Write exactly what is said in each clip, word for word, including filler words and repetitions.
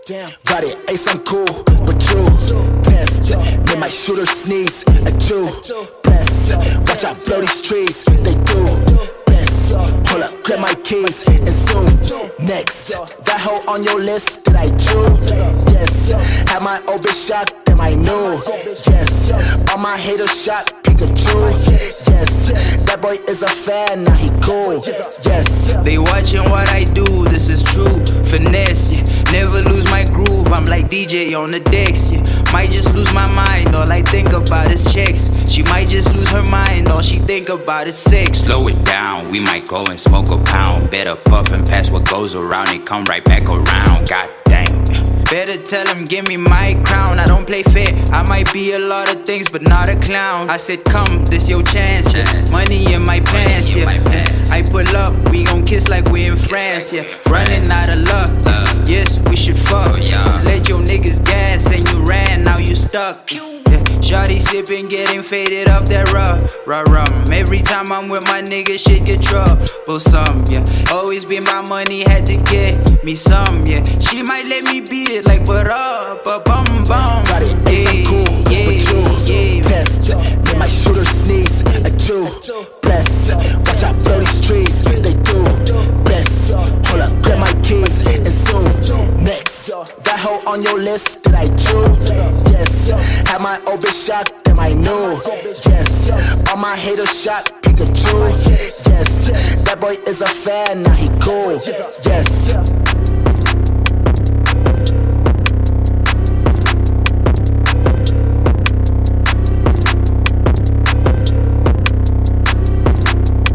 Damn. Got it, ace, I'm cool, but you test. Make my shooter sneeze at you. Press, watch out, blow these trees. They do best. Hold up, grab my keys and soon. Next, that hoe on your list that I choose. Yes, had my old bitch shot, then I knew. Yes, all my haters shot Pikachu. Yes, that boy is a fan, now he cool. Yes, they watching what I do, this is true. Finesse, yeah. Never lose my groove, I'm like D J on the decks, yeah. Might just lose my mind, all I think about is checks. She might just lose her mind, all she think about is sex. Slow it down, we might go and smoke a pound. Better puff and pass what goes around, it come right back around. God damn. Better tell him, give me my crown. I don't play fair, I might be a lot of things, but not a clown. I said come, this your chance, yeah. Money in my pants, yeah. I pull up, we gon' kiss like we in France, yeah. Running out of luck, yes, we should fuck. Let your niggas gas and you ran, now you stuck. Yeah. Shawty sippin', getting faded off that raw, raw rum. Every time I'm with my niggas, shit get troublesome, yeah. Always been my money, had to get me some, yeah. She might let me beat it like but up, but bum bum. Got it, ace, I'm cool, yeah, but you yeah. Test, make my shooter sneeze at you. Bless, watch out, blow these trees. They do best. Hold up, grab my keys and soon. Next, that hoe on your list that I choose. Yes, had my old bitch shot, then I knew. Yes, all my haters shot Pikachu. Yes, that boy is a fan, now he cool. Yes.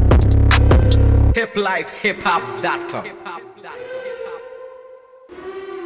hip life hip hop dot com